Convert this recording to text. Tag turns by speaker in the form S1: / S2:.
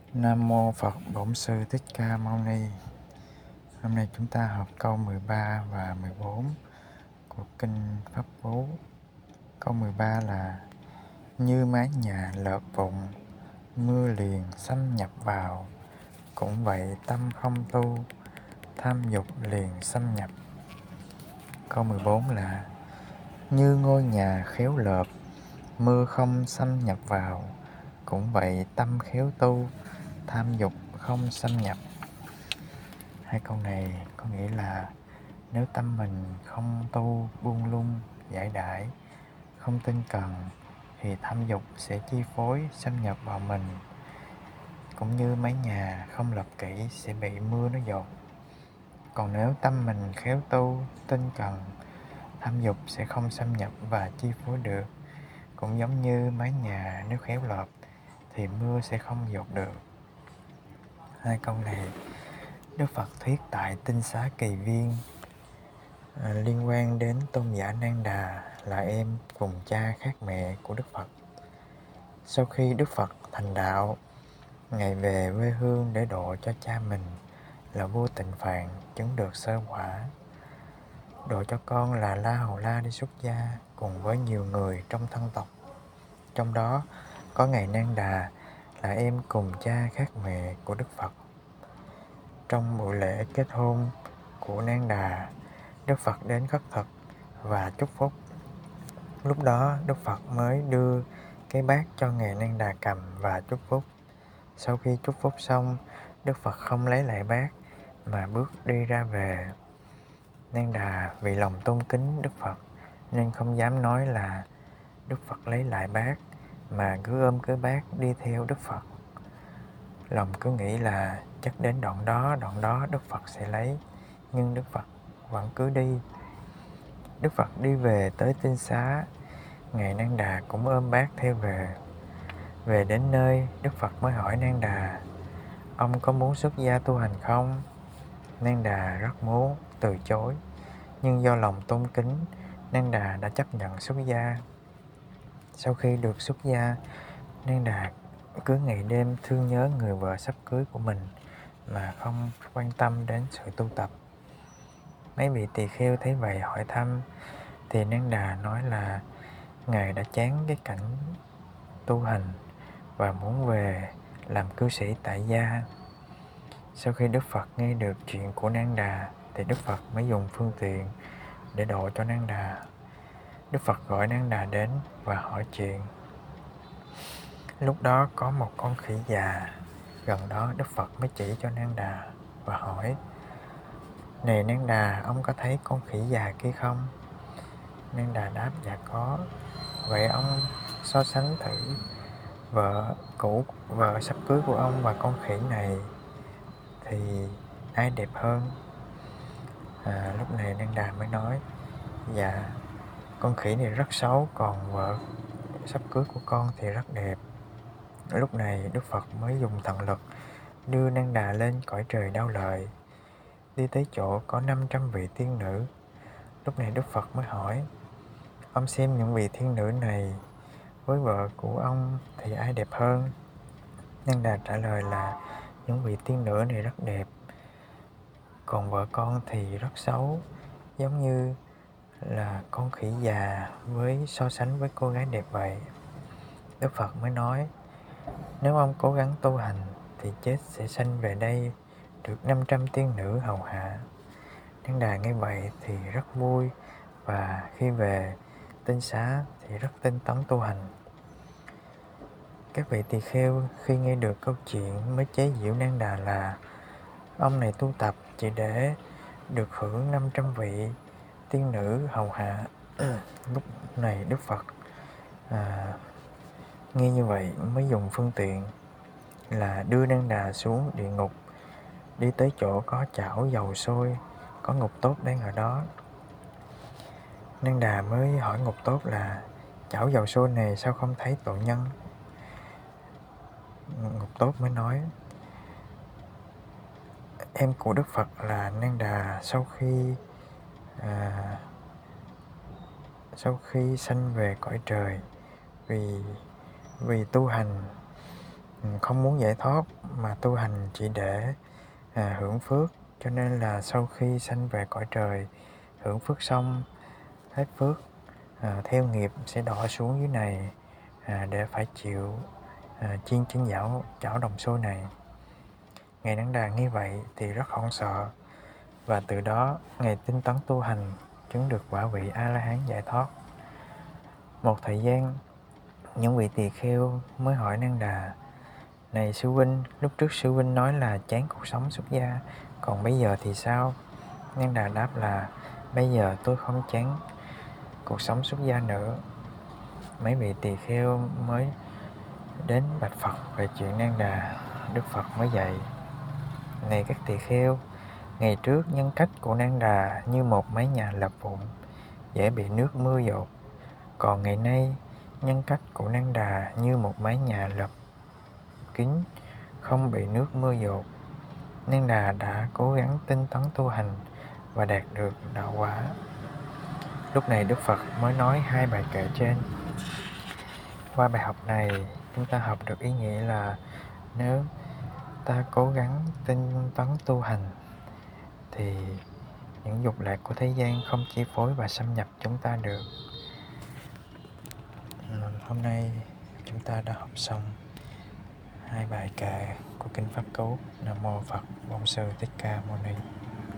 S1: Nam Mô Phật Bổn Sư Thích Ca Mâu Ni. Hôm nay chúng ta học câu 13 và 14 của Kinh Pháp Cú. Câu 13 là: như mái nhà lợp vụn, mưa liền xâm nhập vào, cũng vậy tâm không tu, tham dục liền xâm nhập. Câu 14 là: như ngôi nhà khéo lợp, mưa không xâm nhập vào, cũng vậy tâm khéo tu, tham dục không xâm nhập. Hai câu này có nghĩa là nếu tâm mình không tu buông lung giải đãi, không tinh cần, thì tham dục sẽ chi phối xâm nhập vào mình. Cũng như mái nhà không lợp kỹ sẽ bị mưa nó dột. Còn nếu tâm mình khéo tu, tinh cần, tham dục sẽ không xâm nhập và chi phối được. Cũng giống như mái nhà nếu khéo lợp thì mưa sẽ không dột được. Hai câu này Đức Phật thuyết tại Tinh Xá Kỳ Viên, liên quan đến tôn giả Nan Đà là em cùng cha khác mẹ của Đức Phật. Sau khi Đức Phật thành đạo, Ngài về quê hương để độ cho cha mình là Vua Tịnh Phạn chứng được sơ quả, độ cho con là La Hầu La đi xuất gia cùng với nhiều người trong thân tộc. Trong đó có Ngài Nan Đà là em cùng cha khác mẹ của Đức Phật. Trong buổi lễ kết hôn của Nan Đà, Đức Phật đến khất thực và chúc phúc. Lúc đó Đức Phật mới đưa cái bát cho Ngài Nan Đà cầm và chúc phúc. Sau khi chúc phúc xong, Đức Phật không lấy lại bát mà bước đi ra về. Nan Đà vì lòng tôn kính Đức Phật nên không dám nói là Đức Phật lấy lại bát, mà cứ ôm cái bát đi theo Đức Phật. Lòng cứ nghĩ là chắc đến đoạn đó Đức Phật sẽ lấy, nhưng Đức Phật vẫn cứ đi. Đức Phật đi về tới Tinh Xá, Ngài Nan Đà cũng ôm bát theo về. Về đến nơi, Đức Phật mới hỏi Nan Đà: ông có muốn xuất gia tu hành không? Nan Đà rất muốn từ chối, nhưng do lòng tôn kính, Nan Đà đã chấp nhận xuất gia. Sau khi được xuất gia, Nan Đà cứ ngày đêm thương nhớ người vợ sắp cưới của mình mà không quan tâm đến sự tu tập. Mấy vị tỳ kheo thấy vậy hỏi thăm, thì Nan Đà nói là Ngài đã chán cái cảnh tu hành và muốn về làm cư sĩ tại gia. Sau khi Đức Phật nghe được chuyện của Nan Đà thì Đức Phật mới dùng phương tiện để độ cho Nan Đà. Đức Phật gọi Nan Đà đến và hỏi chuyện. Lúc đó có một con khỉ già gần đó. Đức Phật mới chỉ cho Nan Đà và hỏi: này Nan Đà, ông có thấy con khỉ già kia không? Nan Đà đáp: dạ có. Vậy ông so sánh thử vợ sắp cưới của ông và con khỉ này thì ai đẹp hơn? Lúc này Nan Đà mới nói: dạ, con khỉ này rất xấu, còn vợ sắp cưới của con thì rất đẹp. Lúc này Đức Phật mới dùng thần lực đưa Nan Đà lên cõi trời Đao Lợi, đi tới chỗ có 500 vị thiên nữ. Lúc này Đức Phật mới hỏi: ông xem những vị thiên nữ này với vợ của ông thì ai đẹp hơn? Nan Đà trả lời là những vị thiên nữ này rất đẹp, còn vợ con thì rất xấu, giống như là con khỉ già so sánh với cô gái đẹp vậy. Đức Phật mới nói: nếu ông cố gắng tu hành thì chết sẽ sanh về đây được 500 tiên nữ hầu hạ. Nan Đà nghe vậy thì rất vui, và khi về Tinh Xá thì rất tinh tấn tu hành. Các vị tỳ kheo khi nghe được câu chuyện mới chế giễu Nan Đà là ông này tu tập chỉ để được hưởng 500 vị tiên nữ hầu hạ. Lúc này Đức Phật nghe như vậy mới dùng phương tiện là đưa Nan Đà xuống địa ngục, đi tới chỗ có chảo dầu sôi, có ngục tốt đang ở đó. Nan Đà mới hỏi ngục tốt là chảo dầu sôi này sao không thấy tội nhân? Ngục tốt mới nói: em của Đức Phật là Nan Đà sau khi sanh về cõi trời vì tu hành không muốn giải thoát mà tu hành chỉ để hưởng phước, cho nên là sau khi sanh về cõi trời, hưởng phước xong, hết phước, theo nghiệp sẽ đọa xuống dưới này để phải chịu chiên trên chảo đồng xôi này. Ngài Nanda Đà nghe vậy thì rất hoảng sợ, và từ đó Ngài tinh tấn tu hành, chứng được quả vị A-la-hán giải thoát. Một thời gian, những vị tỳ kheo mới hỏi Nanda Đà: "Này sư huynh, lúc trước sư huynh nói là chán cuộc sống xuất gia, còn bây giờ thì sao?" Nanda Đà đáp là: "Bây giờ tôi không chán cuộc sống xuất gia nữa." Mấy vị tỳ kheo mới đến bạch Phật về chuyện Nanda Đà. Đức Phật mới dạy: "Này các tỳ kheo, ngày trước nhân cách của Nanda Đà như một mái nhà lợp vụn, dễ bị nước mưa dột. Còn ngày nay, nhân cách của Nanda Đà như một mái nhà lợp kín, không bị nước mưa dột. Nanda Đà đã cố gắng tinh tấn tu hành và đạt được đạo quả." Lúc này Đức Phật mới nói hai bài kệ trên. Qua bài học này, chúng ta học được ý nghĩa là nếu ta cố gắng tinh tấn tu hành thì những dục lạc của thế gian không chi phối và xâm nhập chúng ta được. Hôm nay chúng ta đã học xong hai bài kệ của kinh Pháp Cú. Nam mô Phật Bổn Sư Thích Ca Mâu Ni.